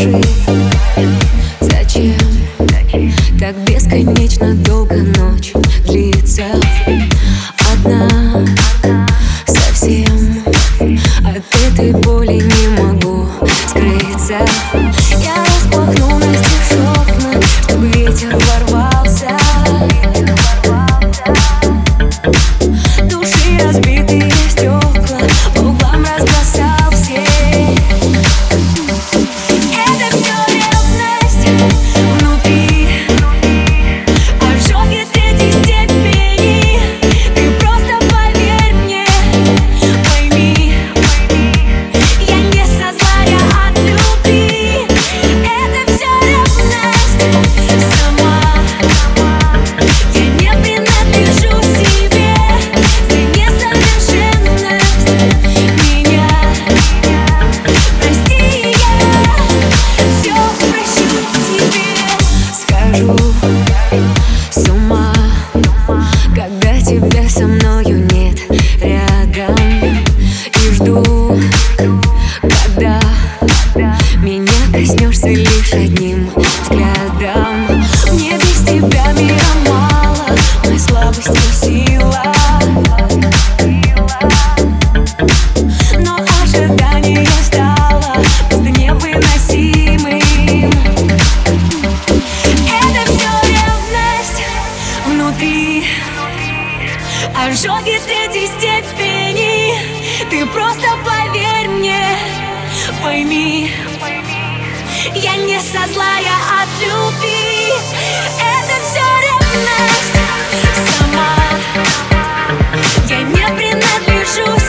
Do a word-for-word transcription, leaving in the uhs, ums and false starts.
Скажи, зачем так бесконечно долго ночь длится? Одна совсем от этой боли не могу скрыться. Я распахну настежь окна, чтобы ветер ворвался. Души разбитые стекла по углам разбросал все. Это все ревность внутри, ожоги третьей степени. Ты просто поверь мне, пойми, я не со зла, я от любви. Это все ревность сама. Я не принадлежу себе за несовершенность меня. Прости, я все прощу тебе. Скажу с ума, когда тебя со мною нет рядом. И жду, когда меня коснешься лишь одним взглядом. Мне без тебя мира мало, моя слабость и сила. Но ожидание стало просто невыносимым. Это все ревность внутри, ожоги третьей степени. Ты просто поверь мне, пойми, я не со зла, я от любви. Это все ревность сама. Я не принадлежу